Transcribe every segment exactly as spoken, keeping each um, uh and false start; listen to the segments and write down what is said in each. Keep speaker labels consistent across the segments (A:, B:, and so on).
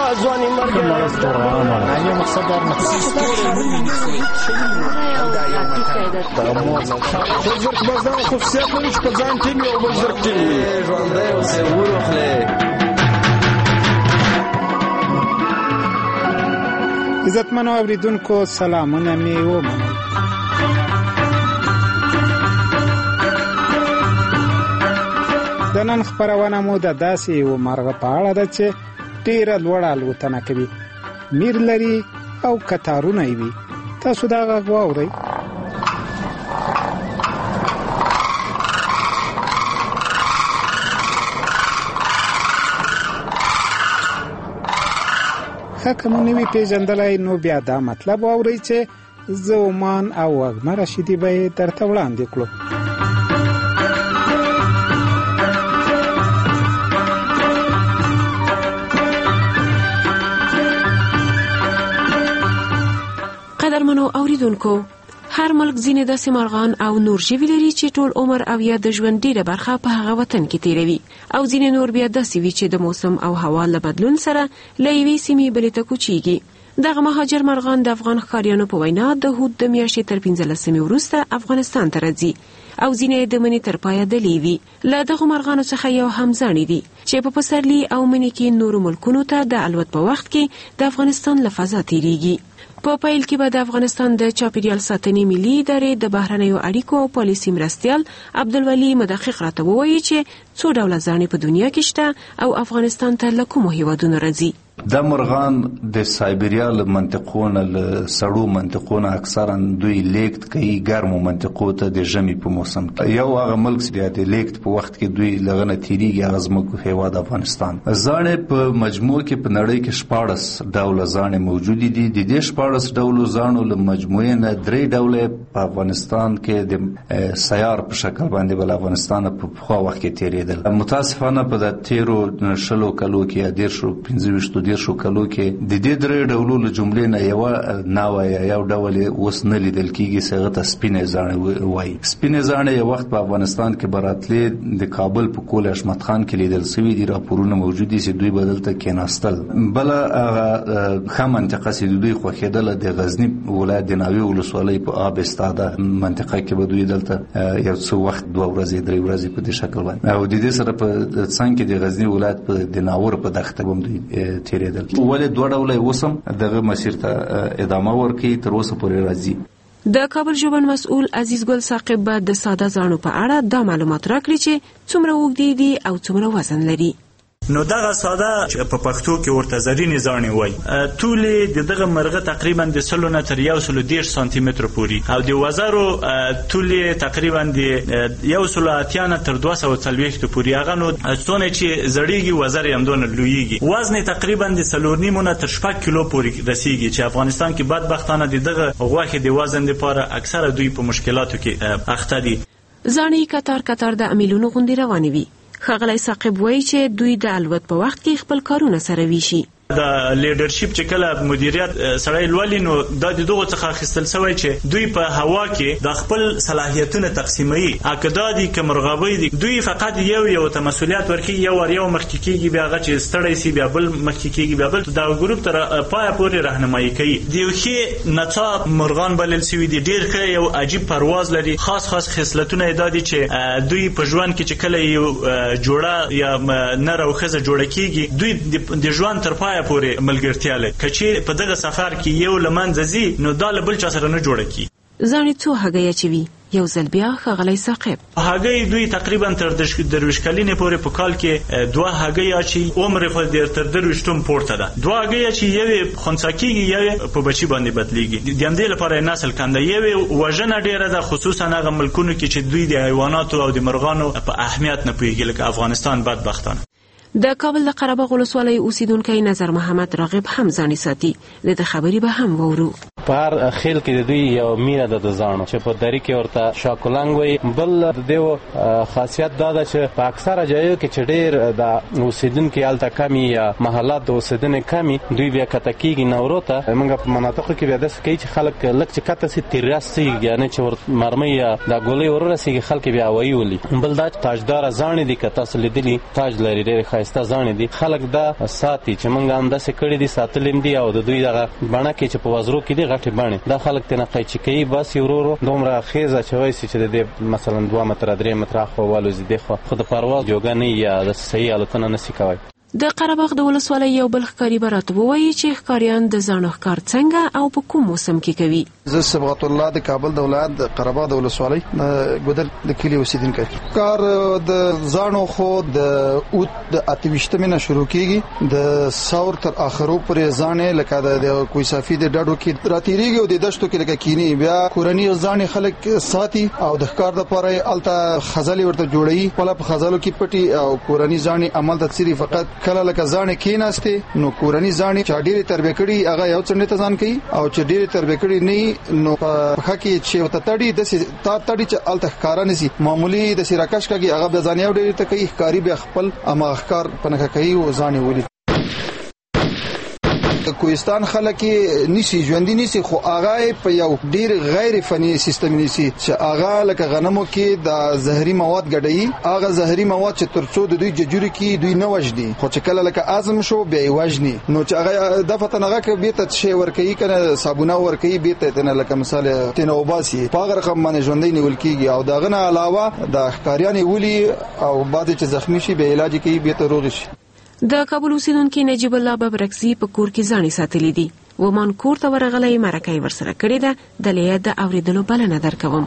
A: ځواني مرګ
B: یو مقصد در
A: بزرګ باز دا خصوصیت لري چې په ځان ټینګ یو بزرګ ټینګ ژوندی اوسې وروخلې.
C: عزتمنو اوریدونکو سلامونه مې ومنئ. د نن خپرونه مو د داسې یو مرغه په اړه ده چې ډېره لوړه الوتنه کوي، میر لري او کتارونه یې وي. تاسو دا غږ واورئ. ښه که مو نه وي پېژندلی نو بیا دا مطلب واورئ چې زه عمان او وږمه رشیدي به یې درته وړاندې کړو.
D: قدرمنو اوریدونکو، هر ملک ځینې داسې مرغان او نور ژوي لري چې ټول عمر او یا د ژوند ډیره برخه په هغه وطن کې تیروي، او ځینې نور بیا داسې وي چې د موسم او هوا له بدلون سره له یوې سیمې بلې ته کوچیږي. دغه مهاجر مرغان د افغان ښکاریانو په وینا د هود د میاشتې تر پنځلسمې وروسته افغانستان ته راځي، او ځینې د مني تر پایه دلې وي. له دغو مرغانو څخه یو همزاڼې دي چې په پسرلي او مني کې نورو ملکونو ته د الوت په وخت کې د افغانستان له فضا تیریږي. په پیل کې به د افغانستان د چاپیریال ساتنې ملي ادارې د بهرنیو اړیکو او پالیسي مرستیال عبدالولي مدقق راته ووایي چې څو ډوله ځاڼې په دنیا کې شته او افغانستان ته له کومو هیوادونو راځي.
E: دا مرغان د سایبریا له منطقو نه له سړو منطقو نه اکثرا دوی لیکت کوي ګرمو منطقو ته د ژمي په موسم کې. یو هغه ملک چې د لیکت په وخت کې دوی لغه نه تیریږي هغه زموږ هیواد افغانستان. ځاڼې په مجموع کې په نړۍ کې شپاړس ډوله ځاڼې موجودې دي. د دې شپاړس ډولو ځاڼو له مجموعې نه درې ډوله په افغانستان کې د سیار په شکل باندې بل افغانستان په پخوا وخت کې تیریدل. متاسفانه په د تیرو شلو کلو کې یا دیرشو پنځه ویشتو شو کلو کې د دې درې ډولو له جملې نه یو ناوه یا یو ډول اوس نه لیدل کېږي چې هغه ته سپینې ځاڼې وایي. سپینې ځاڼې یو وخت په افغانستان کې به راتلې د کابل په کول احمد خان کې لیدل سوي دي، راپورونه موجود دي چې دوی به دلته کېناستل. بله هغه ښه منطقه چې دوی خوښېدله د غزني ولایت د ناوې ولسوالۍ په آب استاده منطقه کې به دوی دلته یو څه وخت دوه ورځې درې ورځې په دې شکل باندې او د دې سره په څنګ کې د غزني ولایت په د ناور په دښته هم دوی تیرېدل. ولې دوه ډوله اوسم دغه مسیر ته ادامه ورکړي تر اوسه پورې راځي.
D: د کابل ژوبڼ مسؤل عزیز ګل ثاقب به د ساده ځاڼو په اړه دا معلومات راکړي چې څومره اوږدې دي او څومره وزن لري.
F: نو دغه ساده په پښتو کې ورته زرینې ځاڼې وایي. طولې د دغه مرغه تقریبا د سلو نه تر یو سلو دېرش سانتي مترو پورې او د وزرو طولې تقریبا د یو سلو اتیا نه تر دوه سوه څلوېښتو پورې. هغه نو څونه چې زړېږي وزر یې همدونه لویېږي. وزن یې تقریبا د څلور نیمو نه تر شپږ کیلو پورې رسېږي چې افغانستان کې بدبختانه د دغه غوښې د وزن لپاره اکثره دوی په مشکلاتو کې اخته دي.
D: ځاڼې کتار کتار د امیلونو غوندې روانې وي. ښاغلی ثاقب وایي چې دوی د الوت په وخت کې خپل کارونه سره ویشي.
F: د لیډرشپ چې کله مدیریت سړی لولي نو دا د دغه څخه اخیستل شوی چې دوی په هوا کې د خپل صلاحیتونه تقسیموي. اکدادي کمرغابي دي دوی فقط یو یو ته مسولیت ورکړي، یو ور یو مخکې کېږي، بیا هغه چې ستړی سي بیا بل مخکې کېږي، بیا بل دا ګروپ تر پایه پورې راهنمایي کوي. د یو ښه نڅا مرغان بلل شوي دي، ډېر ښه یو عجیب پرواز لري. خاص خاص خصلتونه یې دا دي چې دوی په ژوند کې چې کله یو جوړه یا نر او ښځه جوړه کېږي دوی د ژوند تر پایه پورې ملګرتیا لري. کچې په دغه سفر کې یو لمنځه ځي نو دا له بل چا سره نه جوړه کېږي.
D: ځاڼې څو هګۍ اچوي؟ یو ځل بیا ښاغلی ثاقب
F: هګۍ دوی تقریبا تر درویشت کلنې پورې په کال کې دوه هګۍ اچوي. عمر یې خو تر درویشتم پورته ده. دوه هګۍ اچوي، یوې خنثی کېږي، یوې په بچي باندې بدلېږي. د همدې لپاره یې نسل کنده. یوې وژنه ډېره ده، خصوصا هغه ملکونو کې چې دوی د حیواناتو او د مرغانو په اهمیت نه پوهېږي لکه افغانستان بدبختانه.
D: د کابل د قره باغ ولسوالۍ اوسیدونکی نظر محمد راغب هم ځاڼې ساتي. د ده خبرې به هم وورو.
G: په هر خیل کې د دوی یو مینه ده د ځاڼو چې په دري کې ورته شاکولنګ وایي. بل د دې خاصیت دا ده چې په اکثره ځایو کې چې ډېر د اوسیدونکي هلته کمي یا محلات د اوسیدنې کمي دوی بیا کته کېږي نورو ته. موږ په مناطقو کې بیا داسې کوي چې خلک لږ چې کته سي تېر رسېږي، یعنې چې مرمۍ یا د ګولۍ ورورسېږي خلک بیا هوایي ولي. بل دا تاجداره ځاڼې دي که تاسو لیدلي تاج لري ډېرې ښایسته ځاڼې دي خلک دا ساتي چې موږ همداسې کړي دي ساتلیم دي او د دوی دغه بڼه کې چې په وزرو کې دي غټې بڼې دا خلک ترې نه قیچي کوي بس یې ورو ورو دومره خیز اچوی سي چې د دې مثلا دوه متره درې متره اخوا والوځي دې خوا خو د پرواز جوګه نه یا د صحیح الوتنه نسي کوی.
D: د قره باغ د ولسوالۍ یو بل ښکاري به راته ووایي چې ښکاریان د ځاڼو ښکار څنګه او په کوم موسم کې کوي.
H: زه صبغت الله د کابل د ولایت د قره باغ د ولسوالۍ ګودر د کلي اوسیدونکی کار د ځاڼو خو د اوت د اته ویشتمې نه شروع کیږي د ثور تر اخرو پورې ځاڼې لکه د کوی صافي د ډډو کې راتیریږي او د دشتو کې لکه کینی بیا کورنی ځاڼې خلک ساتي او د ښکار لپاره الته خزلې ورته جوړي ولا په خزلو کې پټي او کورنی ځاڼې عمل د سری فقط کله لکه ځاڼې کېناسته نو کورنی ځاڼې چې ډېرې تربیه کړي هغه یو څنډه ته ځان کوي او چې ډېرې تربیه کړي نه نو په خکه چې وته تړي د تا تړي چې الته ښکارا نسی معمولی د سیراکش کږي هغه به ځانیو ډېرې ته کوي ښکاری به خپل اما ښکار پنه کوي او ځانې ولي کوهستان خلک نسی ژوندۍ نسی خو هغه په یو ډیر غیر فني سیستم نسی چې هغه لکه غنمو کې د زهري مواد ګډي هغه زهري مواد چې ترڅو د دوی ججوري کې دوی نه وجدي خو چې کله لکه اعظم شو بیا وجني نو چې هغه د فتنغه کې به ته شی ور کوي کنه صابونه ور کوي به ته نه لکه مثال تنه وباسي په رقم باندې ژوندۍ نیول کیږي او داغه نه علاوه د ښکاریان ولي او بعد چې زخمی شي به علاج کوي به ته روغ شي.
D: د کابل اوسیدونکو نجیب الله ببرکزي په کور کې ځانې ساتلې دي و مان کور ته ورغلی مرکه ورسره کړې ده د لیاد د اوریدلو بلنه درکوم.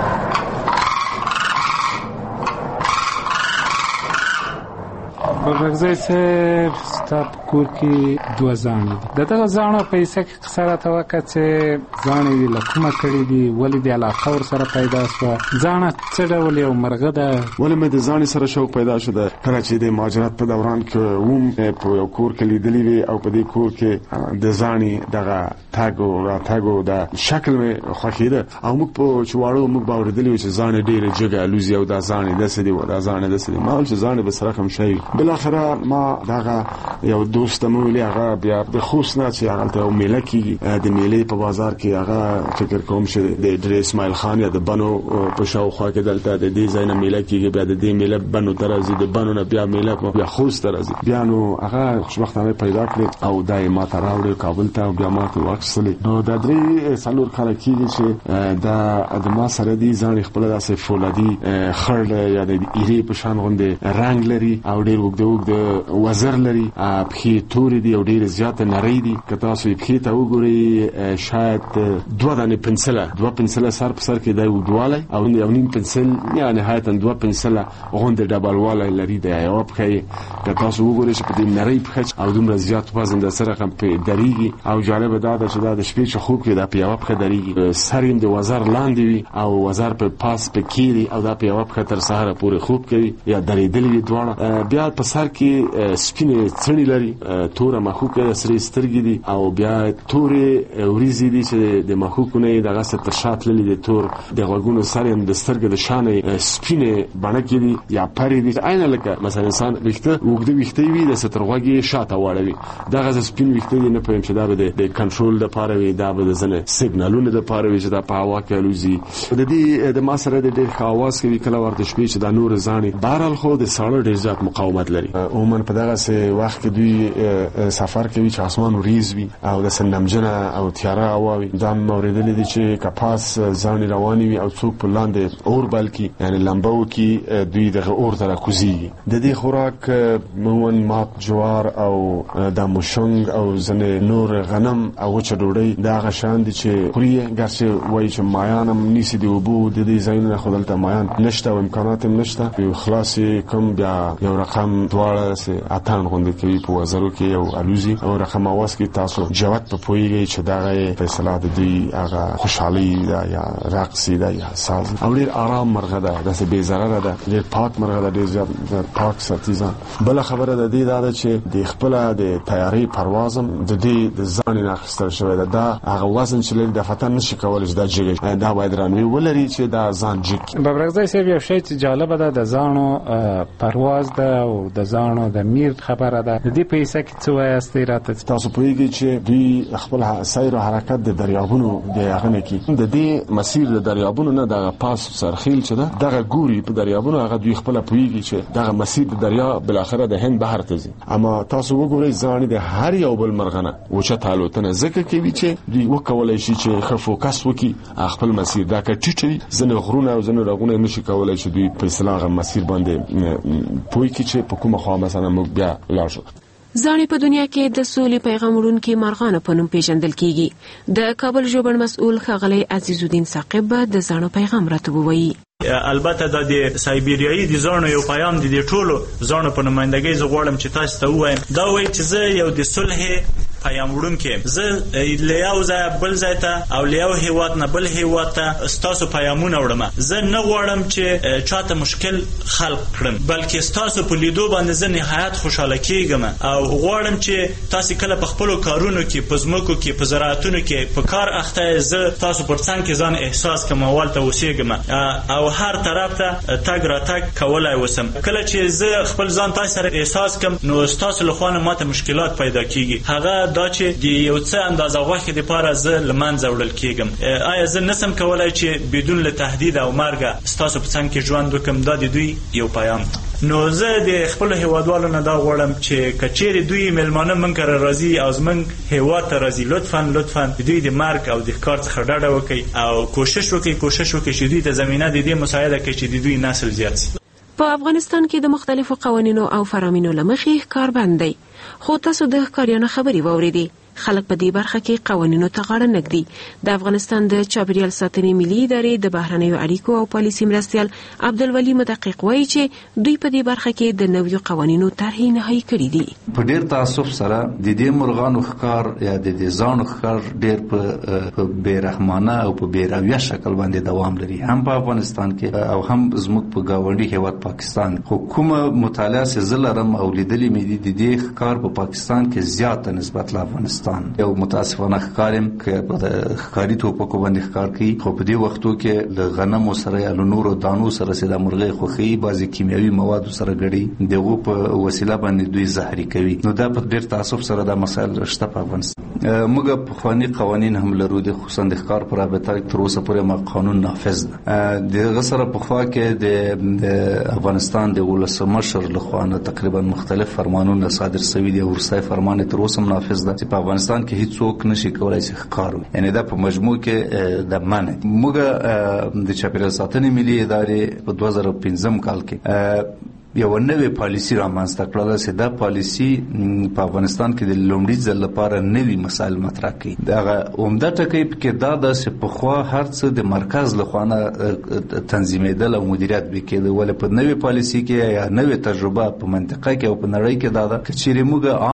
C: ببرکزي صاحب ستا په کور کې دوه ځاڼې دي د دغه ځاڼو په حصه کې قصه راته وکړه چې ځاڼې دي له کومه کړې دي ولې دې علاقه ورسره پیدا شوه ځاڼه څه ډول یو مرغه ده
A: ولې مې د ځاڼې سره شوق پیدا شو ده کله چې د مهاجرت په دوران کې ووم په یو کور کې لیدلې وي او په دې کور کې د ځاڼې دغه تاګ او راتګ د شکل مې خوښېده او موږ په چواړو موږ به اورېدلي وو چې ځاڼې ډېرې جګې الوزي او دا ځاڼې داسې دي دا ځاڼې داسې دي ما ویل چې ځاڼې به سره کوم شی بالاخره ما دغه یو دوست مې ویلي هغه بیا د خوست نه چې هغه ته میله کېږي د میلې په بازار کې هغه فکر کوم چې د ډرې اسماعیل خان یا د بنو په شاوخوا کې دلته د دې ځای نه میله کېږي بیا د دې میله بنو ته راځي د بنو نه بیا میله بیا خوست ته راځي بیا نو هغه خوشبختانه پیدا کړې او دا یې ما ته راوړې کابل ته او بیا ما ته واخیستلې نو دا درې څلور کاله کېږي چې دا د ما سره دي ځاڼې خپله داسې فولادي خړ یا د ایرې په شان غوندې رنګ لري او ډېر اوږده اوږده وزر لري پښې تورې دي او ډېرې زیاته نرۍ دي که تاسو یې پښې ته وګورئ شاید دوه دانې پنسله دوه پنسله سر په سر کې دی اوږدوالی او یو نیم پنسل یا نهایتا دوه پنسله غوندې ډبلوالی لري د یوه پښه یې که تاسو وګورئ چې په دې نرۍ پښه او دومره زیات وزن د سره هم پرې درېږي او جالبه دا ده چې دا د شپې چې خوب کوي دا په یوه پښه درېږي سر یې د وزر لاندې وي او وزر په پاس په کیري او دا په یوه پښه تر سهاره پورې خوب کوي یا درېدلي وي دواړه بیا په سر کې سپینې څڼې لري توره مخوکه سرې سترګې دي او بیا تورې وریځې دي چې د مخوکو نه یې دغسې تر شا تللي دي تور د غوږونو سر یې د سترګې د شانې سپینې بڼکې دي یا پرې دي عینه لکه مثلا انسان ویښته اوږده ویښته وي داسې تر غوږ یې شاته واړوي دغسې سپین ویښته دي نه پوهېږم چې دا به د کنټرول دپاره وي دا به د ځینې سیګنالونو دپاره وي چې دا په هوا کې الوزي د دې د ما سره د ډېر ښه اواز کوي کله ورته شپې چې دا نورې ځاڼې بهرحال خو د ساړه ډېر زیات مقاومت لري عموما په دغسې وخت کې دوی سفر کوي چې اسمان وریځ وي او د سنمجنه او تیاره هوا وي دا مې اورېدلي دي چې که پاس ځاڼې روانې وي او څوک په لاندې اور بل کړي یعنې لمبه وکړي دوی دغه اور ته راکوزېږي د دې خوراک عموما مات جوار او دا موشنګ او ځینې نور غنم او وچه ډوډۍ دا هغه شیان دي چې خوري یې ګرچې وایي چې مایان هم نیسي د اوبو د دې ځایونو نه خو دلته مایان نشته او امکانات هم نشته یو خلاص یې کوم بیا یو رقم دواړه اتن غوندې کوي په وزرو کې یو الوزي او رقم اواز کې تاسو جوت په پوهېږئ چې دغه فیصله د دوی هغه خوشحالي ده یا رقص ده یا ساز او ډېر آرام مرغه ده داسې بې ضرره ده ډېر پاک مرغه ده ډېر زیات پاک ساتي ځان بله خبره د دې دا ده چې د خپله د طیارې پرواز هم د دې د ځانې نه اخیستل شوی ده دا هغه وزن چې لري د فتن نشي کولی چې دا جګ دا باید رانوی ولري چې دا ځان جګ
C: ببرکزی صاحب یو شی چې جالبه ده د ځانو پرواز ده او د د زانو د میر خبره ده. د دې په حصہ کې څه وایاست راته؟
A: تاسو پوهیږئ چې دوی خپل سیر او حرکت د دریابونو د هغه کې د دې مسیر د دریابونو نه د پاس سرخیل چې ده دغه ګوري په دریابونو هغه دوی خپل پوهیږي چې دغه مسیر د دریا بل اخره د هند بحر ته ځي. اما تاسو وګورئ ځان د هر یو بل مرغنه وچه تعالوتنه ځکه کوي چې دوی وکولای شي چې ښه فوکس وکړي خپل مسیر دا کټیټي ځنه غرونه او ځنه رغونه نشي کولای چې دوی په اصلاح مسیر باندې پوي کې چې په کومه خوا مثلا موږ بیا لاړ شو.
D: ځانې په دنیا کې د سولې پیغام وړونکي مرغانو په نوم پیژندل کیږي. د کابل ژوبڼ مسؤل ښاغلی عزیز الدین ثاقب به د ځانو پیغام راته ووایي.
F: البته د سایبیریایي د ځانو یو پیغام د دې ټولو ځانو په نمائندګۍ زه غواړم چې تاسو ته ووایم دا وایي چې زه یو د صلح پیغام وړونکی زه له یو ځای بل ځای ته او له یو هیواد نه بل هیواد ته ستاسو پیغامونه وړم. زه نه غواړم چې چاته مشکل خلق کړم بلکې ستاسو په لیدو باندې زه نهایت خوشاله کیږم او غواړم چې تاسو کله په خپل کارونو کې په ځمکو کې په زراعتونو کې په کار اخته زه تاسو پر څنګ کې ځان احساس کوم والته وسیګم او هر طرف ته تګ را تګ کولای وسم. کله چې زه خپل ځان تاسو سره احساس کوم نو تاسو له خوانه ماته مشکلات پیدا کیږي هغه دا چې د یو څه اندازه غوښه د پاره زه لمنځه وړل کیږم. آیا زه نسم کولای چې بدون له تهدید او مرګ تاسو په څنګ کې ژوند وکم؟ دا د دوی یو پیغام. نو زه د خپل هیوادوالو نه دا غواړم چې کچېری دوی ملمانه من کر راضي او زمنګ هیواد ته راضي لطفا لطفا دوی د مرګ او د کار څخه ډډه وکړي او کوشش وکړي کوشش وکړي چې دوی ته زمينه د دې مساعده کوي چې د دوی نسل زیات شي.
D: په افغانستان کې د مختلفو قوانینو او فرامینو لمخې کار بند دی خو تاسو د ښکاریانو خبري واوریدي. خلک په دې برخه کې قوانینو ته غاړه نږدي. د افغانستان د چاپیریال ساتنې ملي ادارې د بهرنیو اړیکو او پالیسي مرستیال عبدالولي مدقق وایي چې دوی په دې برخه کې د نویو قوانینو طرحې نهایی کړې دي.
E: په ډیر تاسف سره د دې مرغانو ښکار یا د دې ځانو ښکار ډیر په بیرحمانه او په بیرویه شکل باندې دوام لري هم په افغانستان کې او هم زموږ په گاونډي هیواد پاکستان. حکومت مطالعه سي زلرم او لیدلې مې دي د دې ښکار په پاکستان کې زیاته نسبت له افغانستان یو متاسفانه ښکارم کې په ښکاری توپکو باندې ښکار کوي خو په دې وختو کې له غنمو سره یا له نورو دانو سره سره مرغۍ خوخي بعضي کیمیاوي مواد سره ګډي دغه په وسیله باندې دوی زهري کوي. نو دا په ډیر تاسف سره دا مسایل شته په افغانستان. موږ په خواني قوانين هم لرو د خصوصا د ښکار پر رابطه تر اوسه پورې ما قانون نافذ ده. دغه سره په خوا کې د افغانستان د ولسمشر له خوا تقریبا مختلف فرمانونه صادر شوي دي. ورسای فرمان تر اوسه نافذ ده چې په افغانستان کې هیڅ څوک نشي کولای چې ښکار وکړي. یعنی دا په مجموع کې د منع. موږ د چاپیریال ساتنې ملي ادارې په دوه زره پنځم کال کې یو نوې پالیسی رامنځته کړل چې دا پالیسی په افغانستان کې د لومړي ځل لپاره نوې مسایل مطرح کړي. دا عمده ټکی کې دا د سپخوا هرڅه د مرکز لخوانه تنظیمېدل او مدیریت وکړي ول په نوې پالیسی کې یا نوې تجربه په منطقه کې او په نړۍ کې دا د کچېرې موږ